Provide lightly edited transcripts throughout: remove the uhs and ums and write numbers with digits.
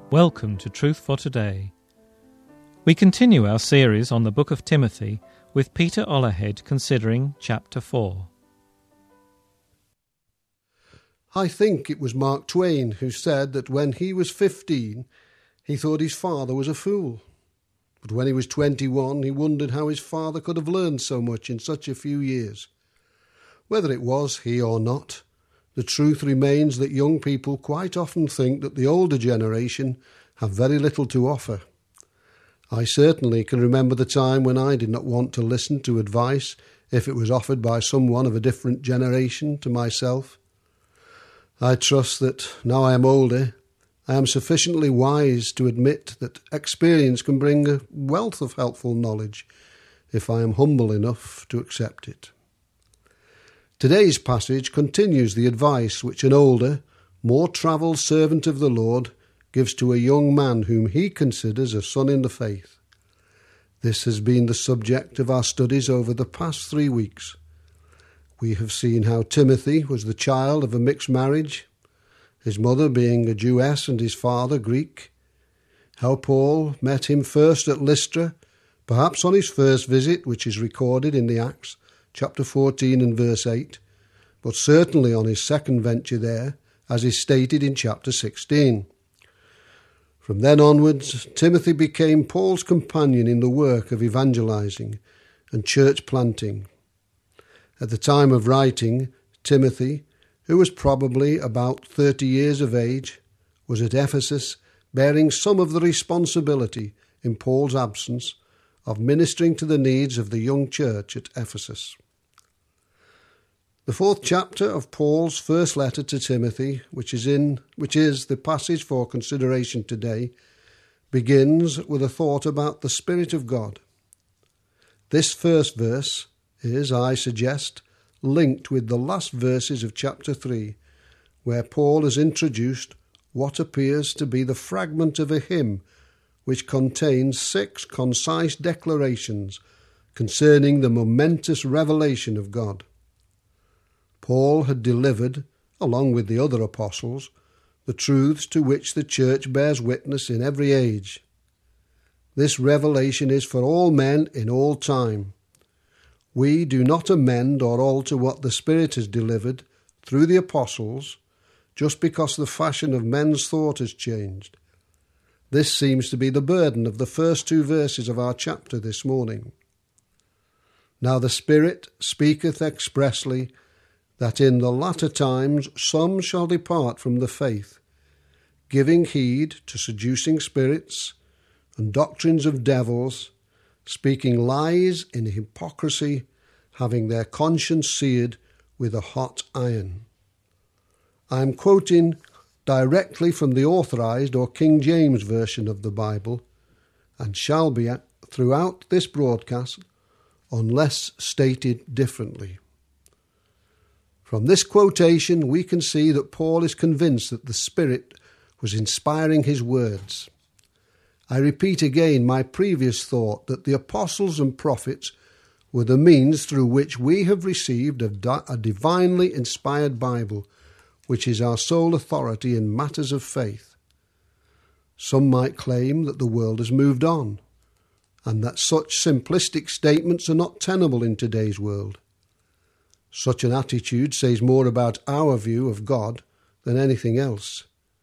Welcome to Truth for Today. We continue our series on the book of Timothy with Peter Ollerhead considering chapter 4. I think it was Mark Twain who said that when he was 15, he thought his father was a fool. But when he was 21, he wondered how his father could have learned so much in such a few years. Whether it was he or not, the truth remains that young people quite often think that the older generation have very little to offer. I certainly can remember the time when I did not want to listen to advice if it was offered by someone of a different generation to myself. I trust that now I am older, I am sufficiently wise to admit that experience can bring a wealth of helpful knowledge if I am humble enough to accept it. Today's passage continues the advice which an older, more travelled servant of the Lord gives to a young man whom he considers a son in the faith. This has been the subject of our studies over the past 3 weeks. We have seen how Timothy was the child of a mixed marriage, his mother being a Jewess and his father Greek, how Paul met him first at Lystra, perhaps on his first visit, which is recorded in the Acts, chapter 14 and verse 8, but certainly on his second venture there, as is stated in chapter 16. From then onwards, Timothy became Paul's companion in the work of evangelizing and church planting. At the time of writing, Timothy, who was probably about 30 years of age, was at Ephesus bearing some of the responsibility in Paul's absence of ministering to the needs of the young church at Ephesus. The 4th chapter of Paul's first letter to Timothy, which is the passage for consideration today, begins with a thought about the Spirit of God. This first verse is, I suggest, linked with the last verses of chapter 3, where Paul has introduced what appears to be the fragment of a hymn which contains 6 concise declarations concerning the momentous revelation of God. Paul had delivered, along with the other apostles, the truths to which the church bears witness in every age. This revelation is for all men in all time. We do not amend or alter what the Spirit has delivered through the apostles just because the fashion of men's thought has changed. This seems to be the burden of the first 2 verses of our chapter this morning. Now the Spirit speaketh expressly that in the latter times some shall depart from the faith, giving heed to seducing spirits and doctrines of devils, speaking lies in hypocrisy, having their conscience seared with a hot iron. I am quoting directly from the Authorized or King James Version of the Bible, and shall be throughout this broadcast, unless stated differently. From this quotation, we can see that Paul is convinced that the Spirit was inspiring his words. I repeat again my previous thought that the apostles and prophets were the means through which we have received a divinely inspired Bible, which is our sole authority in matters of faith. Some might claim that the world has moved on, and that such simplistic statements are not tenable in today's world. Such an attitude says more about our view of God than anything else.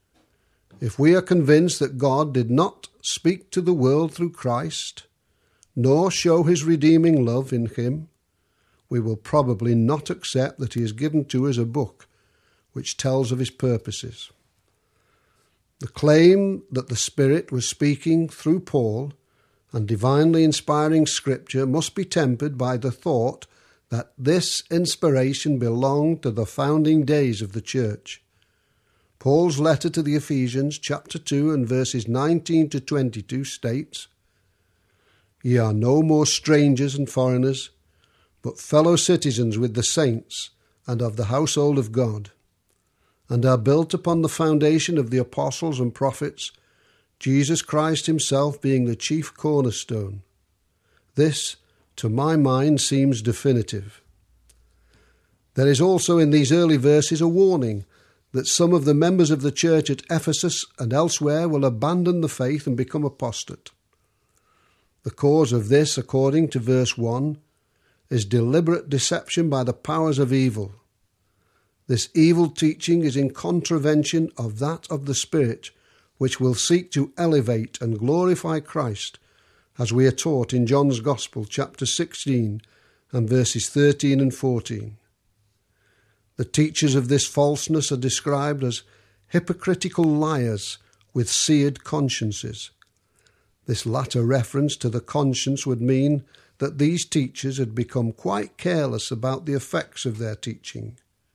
If we are convinced that God did not speak to the world through Christ, nor show his redeeming love in him, we will probably not accept that he has given to us a book which tells of his purposes. The claim that the Spirit was speaking through Paul and divinely inspiring Scripture must be tempered by the thought that this inspiration belonged to the founding days of the church. Paul's letter to the Ephesians, chapter 2 and verses 19 to 22 states, "Ye are no more strangers and foreigners, but fellow citizens with the saints and of the household of God, and are built upon the foundation of the apostles and prophets, Jesus Christ himself being the chief cornerstone." This, to my mind, seems definitive. There is also in these early verses a warning that some of the members of the church at Ephesus and elsewhere will abandon the faith and become apostate. The cause of this, according to verse 1, is deliberate deception by the powers of evil. This evil teaching is in contravention of that of the Spirit, which will seek to elevate and glorify Christ, as we are taught in John's Gospel, chapter 16, and verses 13 and 14. The teachers of this falseness are described as hypocritical liars with seared consciences. This latter reference to the conscience would mean that these teachers had become quite careless about the effects of their teaching.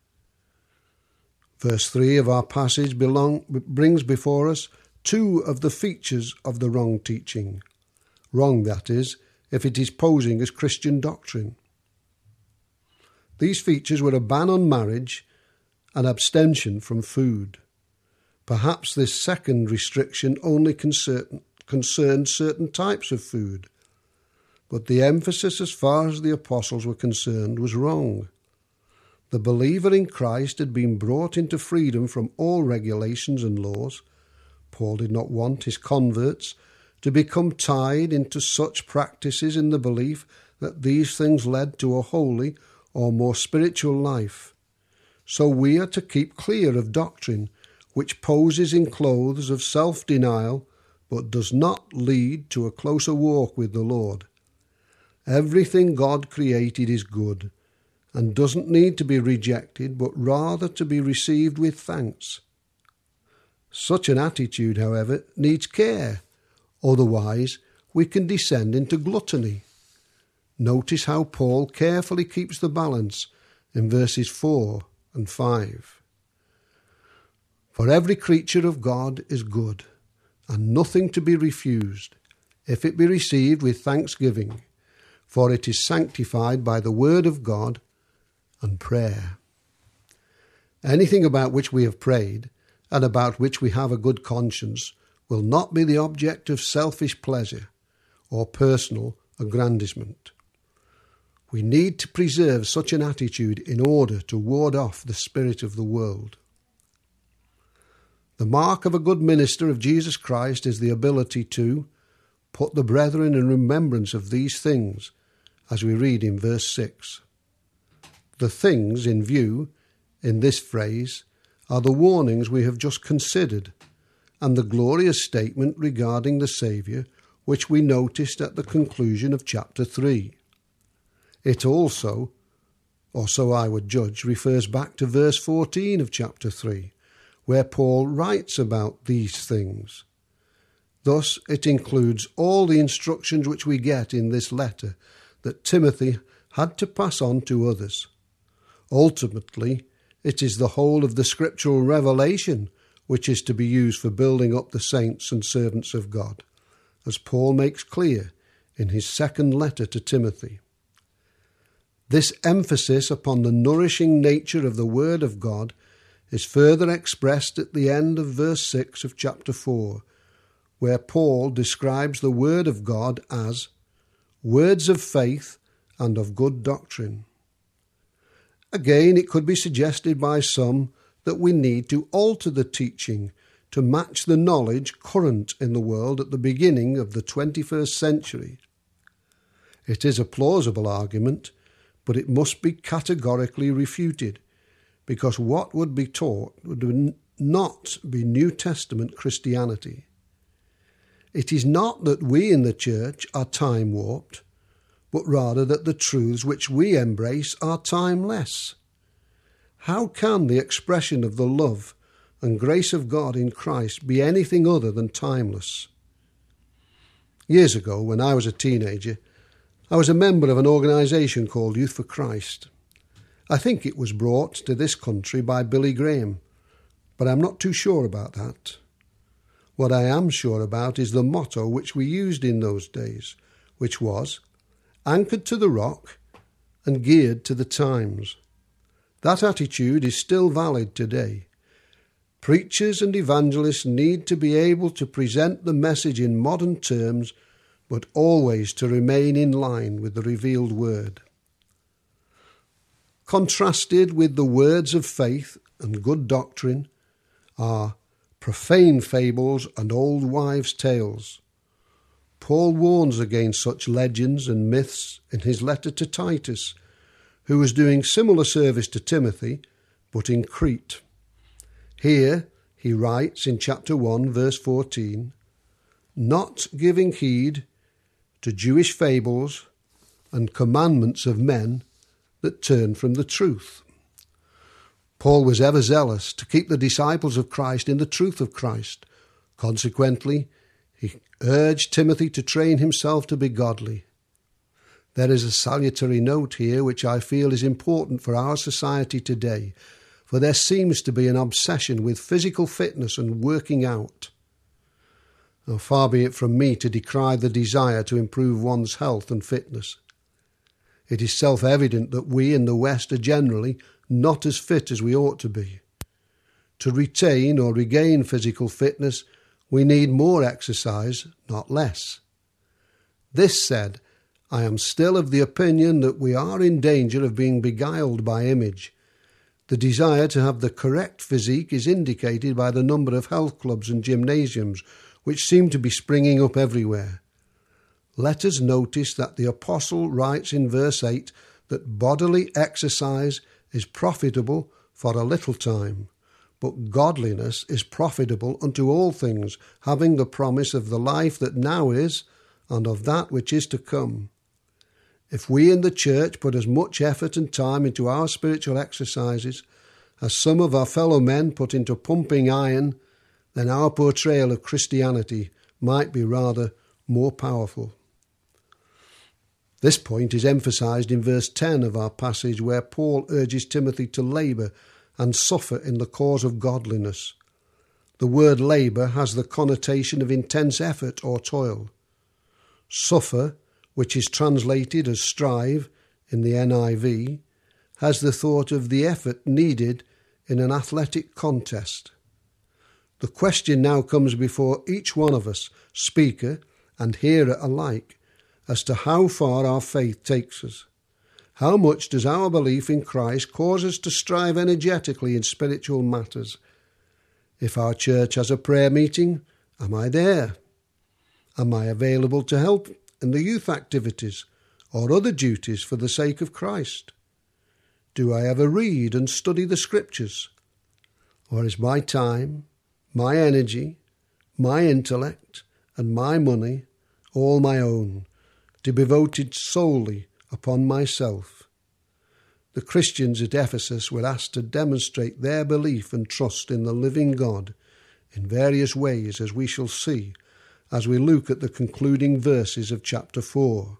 Verse 3 of our passage brings before us two of the features of the wrong teaching. Wrong, that is, if it is posing as Christian doctrine. These features were a ban on marriage and abstention from food. Perhaps this second restriction only concerned certain types of food, but the emphasis as far as the apostles were concerned was wrong. The believer in Christ had been brought into freedom from all regulations and laws. Paul did not want his converts to become tied into such practices in the belief that these things led to a holy or more spiritual life. So we are to keep clear of doctrine which poses in clothes of self-denial but does not lead to a closer walk with the Lord. Everything God created is good and doesn't need to be rejected, but rather to be received with thanks. Such an attitude, however, needs care. Otherwise, we can descend into gluttony. Notice how Paul carefully keeps the balance in verses 4 and 5. For every creature of God is good, and nothing to be refused, if it be received with thanksgiving, for it is sanctified by the word of God and prayer. Anything about which we have prayed, and about which we have a good conscience, will not be the object of selfish pleasure or personal aggrandizement. We need to preserve such an attitude in order to ward off the spirit of the world. The mark of a good minister of Jesus Christ is the ability to put the brethren in remembrance of these things, as we read in verse 6. The things in view in this phrase are the warnings we have just considered and the glorious statement regarding the Saviour which we noticed at the conclusion of chapter 3. It also, or so I would judge, refers back to verse 14 of chapter 3, where Paul writes about these things. Thus it includes all the instructions which we get in this letter that Timothy had to pass on to others. Ultimately, it is the whole of the scriptural revelation which is to be used for building up the saints and servants of God, as Paul makes clear in his second letter to Timothy. This emphasis upon the nourishing nature of the Word of God is further expressed at the end of verse 6 of chapter 4, where Paul describes the Word of God as words of faith and of good doctrine. Again, it could be suggested by some that we need to alter the teaching to match the knowledge current in the world at the beginning of the 21st century. It is a plausible argument, but it must be categorically refuted, because what would be taught would not be New Testament Christianity. It is not that we in the church are time-warped, but rather that the truths which we embrace are timeless. How can the expression of the love and grace of God in Christ be anything other than timeless? Years ago, when I was a teenager, I was a member of an organisation called Youth for Christ. I think it was brought to this country by Billy Graham, but I'm not too sure about that. What I am sure about is the motto which we used in those days, which was, anchored to the rock and geared to the times. That attitude is still valid today. Preachers and evangelists need to be able to present the message in modern terms, but always to remain in line with the revealed word. Contrasted with the words of faith and good doctrine are profane fables and old wives' tales. Paul warns against such legends and myths in his letter to Titus, who was doing similar service to Timothy, but in Crete. Here he writes in chapter 1, verse 14, "Not giving heed to Jewish fables and commandments of men that turn from the truth." Paul was ever zealous to keep the disciples of Christ in the truth of Christ. Consequently, he urged Timothy to train himself to be godly. There is a salutary note here which I feel is important for our society today, for there seems to be an obsession with physical fitness and working out. Now, far be it from me to decry the desire to improve one's health and fitness. It is self-evident that we in the West are generally not as fit as we ought to be. To retain or regain physical fitness, we need more exercise, not less. This said, I am still of the opinion that we are in danger of being beguiled by image. The desire to have the correct physique is indicated by the number of health clubs and gymnasiums which seem to be springing up everywhere. Let us notice that the Apostle writes in verse 8 that bodily exercise is profitable for a little time, but godliness is profitable unto all things, having the promise of the life that now is and of that which is to come. If we in the church put as much effort and time into our spiritual exercises as some of our fellow men put into pumping iron, then our portrayal of Christianity might be rather more powerful. This point is emphasized in verse 10 of our passage, where Paul urges Timothy to labour and suffer in the cause of godliness. The word labour has the connotation of intense effort or toil. Suffer, which is translated as strive in the NIV, has the thought of the effort needed in an athletic contest. The question now comes before each one of us, speaker and hearer alike, as to how far our faith takes us. How much does our belief in Christ cause us to strive energetically in spiritual matters? If our church has a prayer meeting, am I there? Am I available to help in the youth activities or other duties for the sake of Christ? Do I ever read and study the Scriptures? Or is my time, my energy, my intellect, and my money all my own, to be devoted solely upon myself? The Christians at Ephesus were asked to demonstrate their belief and trust in the living God in various ways, as we shall see as we look at the concluding verses of chapter 4.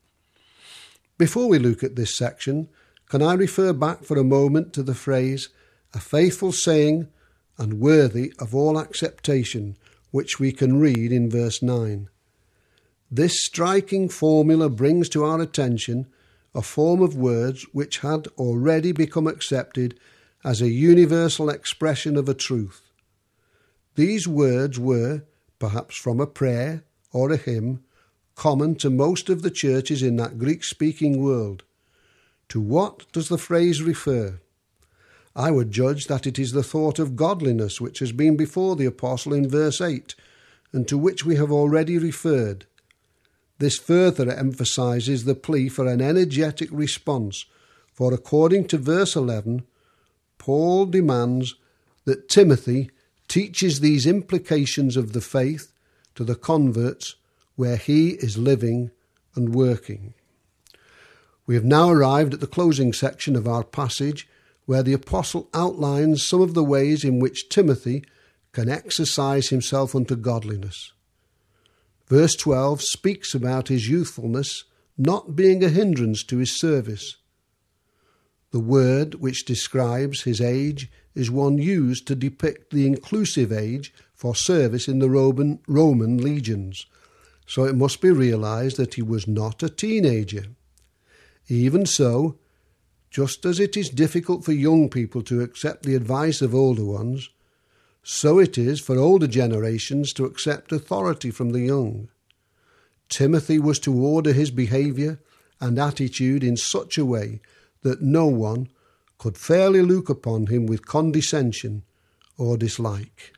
Before we look at this section, can I refer back for a moment to the phrase, "a faithful saying and worthy of all acceptation," which we can read in verse 9. This striking formula brings to our attention a form of words which had already become accepted as a universal expression of a truth. These words were, perhaps from a prayer or a hymn, common to most of the churches in that Greek-speaking world. To what does the phrase refer? I would judge that it is the thought of godliness which has been before the apostle in verse 8, and to which we have already referred. This further emphasizes the plea for an energetic response, for according to verse 11, Paul demands that Timothy teaches these implications of the faith to the converts where he is living and working. We have now arrived at the closing section of our passage, where the apostle outlines some of the ways in which Timothy can exercise himself unto godliness. Verse 12 speaks about his youthfulness not being a hindrance to his service. The word which describes his age is one used to depict the inclusive age for service in the Roman legions, so it must be realized that he was not a teenager. Even so, just as it is difficult for young people to accept the advice of older ones, so it is for older generations to accept authority from the young. Timothy was to order his behaviour and attitude in such a way that no one could fairly look upon him with condescension or dislike.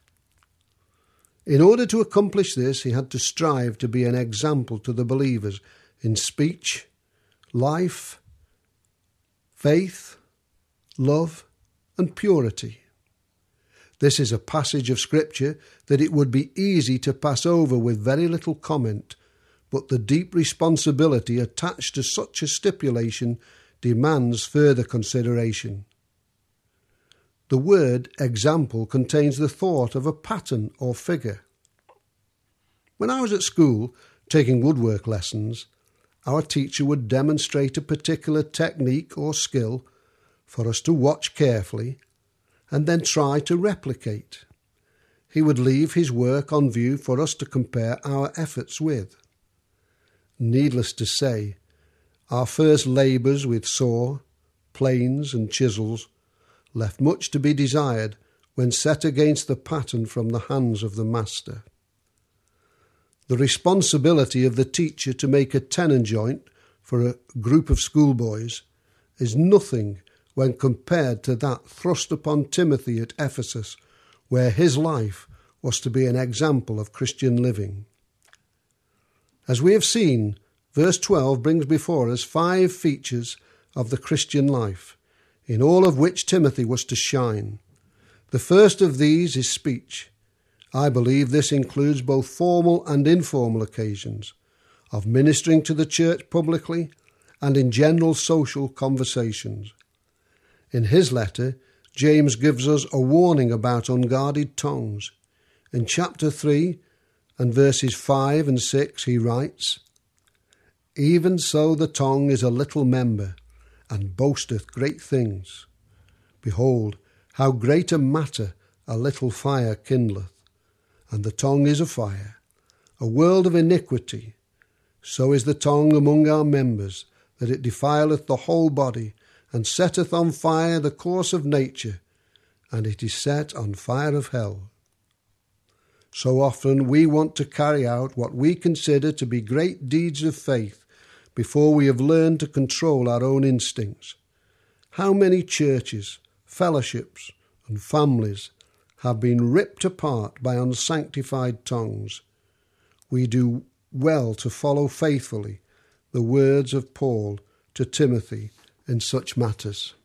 In order to accomplish this, he had to strive to be an example to the believers in speech, life, faith, love, and purity. This is a passage of Scripture that it would be easy to pass over with very little comment, but the deep responsibility attached to such a stipulation demands further consideration. The word example contains the thought of a pattern or figure. When I was at school taking woodwork lessons, our teacher would demonstrate a particular technique or skill for us to watch carefully and then try to replicate. He would leave his work on view for us to compare our efforts with. Needless to say, our first labours with saw, planes and chisels left much to be desired when set against the pattern from the hands of the master. The responsibility of the teacher to make a tenon joint for a group of schoolboys is nothing when compared to that thrust upon Timothy at Ephesus, where his life was to be an example of Christian living. As we have seen, verse 12 brings before us 5 features of the Christian life, in all of which Timothy was to shine. The first of these is speech. I believe this includes both formal and informal occasions of ministering to the church publicly and in general social conversations. In his letter, James gives us a warning about unguarded tongues. In chapter 3 and verses 5 and 6 he writes, "Even so the tongue is a little member, and boasteth great things. Behold, how great a matter a little fire kindleth. And the tongue is a fire, a world of iniquity. So is the tongue among our members, that it defileth the whole body, and setteth on fire the course of nature, and it is set on fire of hell." So often we want to carry out what we consider to be great deeds of faith before we have learned to control our own instincts. How many churches, fellowships, and families have been ripped apart by unsanctified tongues? We do well to follow faithfully the words of Paul to Timothy in such matters.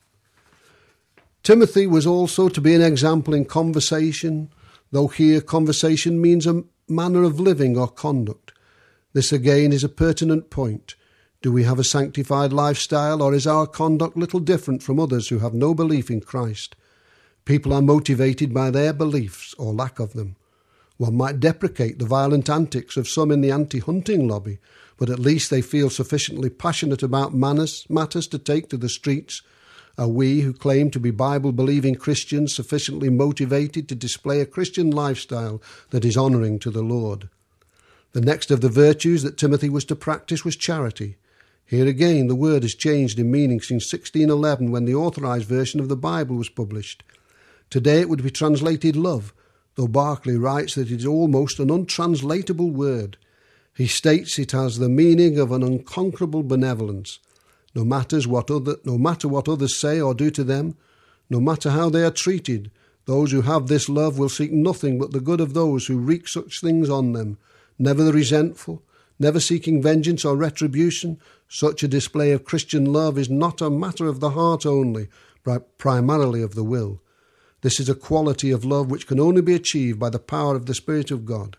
Timothy was also to be an example in conversation, though here conversation means a manner of living or conduct. This again is a pertinent point. Do we have a sanctified lifestyle, or is our conduct little different from others who have no belief in Christ? People are motivated by their beliefs or lack of them. One might deprecate the violent antics of some in the anti-hunting lobby, but at least they feel sufficiently passionate about matters to take to the streets. Are we, who claim to be Bible-believing Christians, sufficiently motivated to display a Christian lifestyle that is honouring to the Lord? The next of the virtues that Timothy was to practice was charity. Here again the word has changed in meaning since 1611, when the authorised version of the Bible was published. Today it would be translated love, though Barclay writes that it is almost an untranslatable word. He states it has the meaning of an unconquerable benevolence. No matter what others say or do to them, no matter how they are treated, those who have this love will seek nothing but the good of those who wreak such things on them, never the resentful, never seeking vengeance or retribution. Such a display of Christian love is not a matter of the heart only, but primarily of the will. This is a quality of love which can only be achieved by the power of the Spirit of God.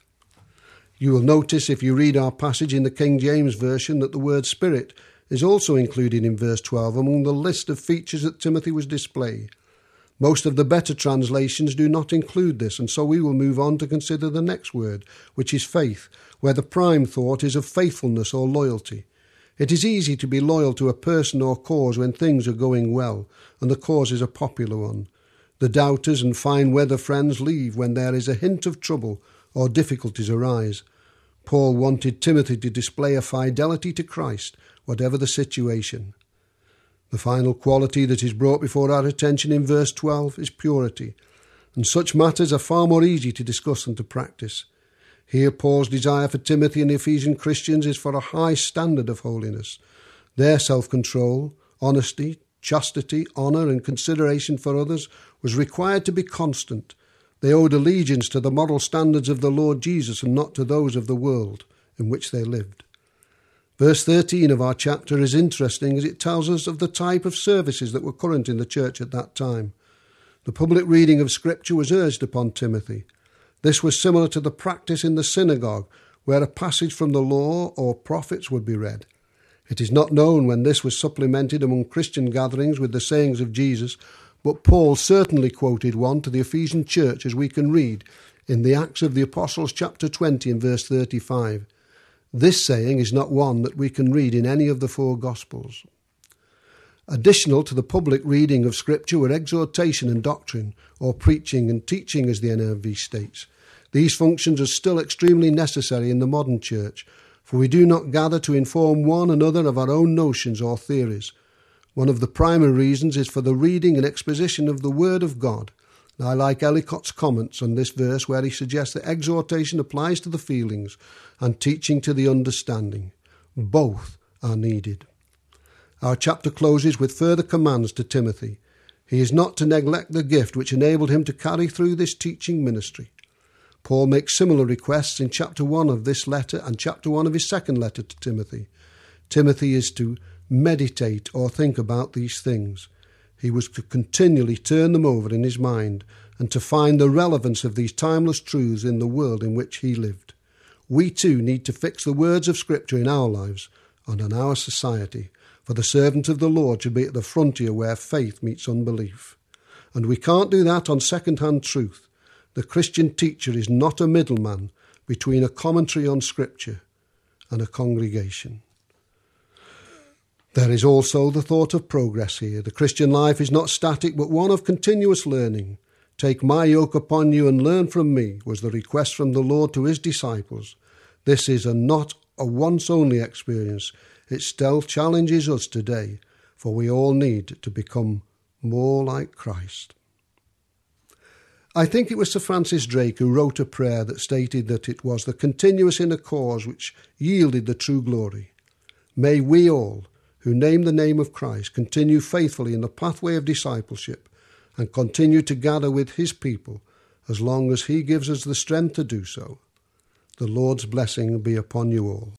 You will notice if you read our passage in the King James Version that the word Spirit is also included in verse 12 among the list of features that Timothy was displaying. Most of the better translations do not include this, and so we will move on to consider the next word, which is faith, where the prime thought is of faithfulness or loyalty. It is easy to be loyal to a person or cause when things are going well, and the cause is a popular one. The doubters and fine weather friends leave when there is a hint of trouble or difficulties arise. Paul wanted Timothy to display a fidelity to Christ, whatever the situation. The final quality that is brought before our attention in verse 12 is purity, and such matters are far more easy to discuss than to practice. Here Paul's desire for Timothy and the Ephesian Christians is for a high standard of holiness. Their self-control, honesty, Chastity, honour and consideration for others was required to be constant. They owed allegiance to the moral standards of the Lord Jesus and not to those of the world in which they lived. Verse 13 of our chapter is interesting as it tells us of the type of services that were current in the church at that time. The public reading of Scripture was urged upon Timothy. This was similar to the practice in the synagogue, where a passage from the law or prophets would be read. It is not known when this was supplemented among Christian gatherings with the sayings of Jesus, but Paul certainly quoted one to the Ephesian church, as we can read in the Acts of the Apostles chapter 20 and verse 35. This saying is not one that we can read in any of the four Gospels. Additional to the public reading of Scripture were exhortation and doctrine, or preaching and teaching as the NIV states. These functions are still extremely necessary in the modern church, for we do not gather to inform one another of our own notions or theories. One of the primary reasons is for the reading and exposition of the Word of God. And I like Ellicott's comments on this verse, where he suggests that exhortation applies to the feelings and teaching to the understanding. Both are needed. Our chapter closes with further commands to Timothy. He is not to neglect the gift which enabled him to carry through this teaching ministry. Paul makes similar requests in chapter 1 of this letter and chapter 1 of his second letter to Timothy. Timothy is to meditate or think about these things. He was to continually turn them over in his mind and to find the relevance of these timeless truths in the world in which he lived. We too need to fix the words of Scripture in our lives and in our society, for the servant of the Lord should be at the frontier where faith meets unbelief. And we can't do that on second-hand truth. The Christian teacher is not a middleman between a commentary on Scripture and a congregation. There is also the thought of progress here. The Christian life is not static, but one of continuous learning. Take my yoke upon you and learn from me, was the request from the Lord to his disciples. This is not a once-only experience. It still challenges us today, for we all need to become more like Christ. I think it was Sir Francis Drake who wrote a prayer that stated that it was the continuous inner cause which yielded the true glory. May we all, who name the name of Christ, continue faithfully in the pathway of discipleship and continue to gather with his people as long as he gives us the strength to do so. The Lord's blessing be upon you all.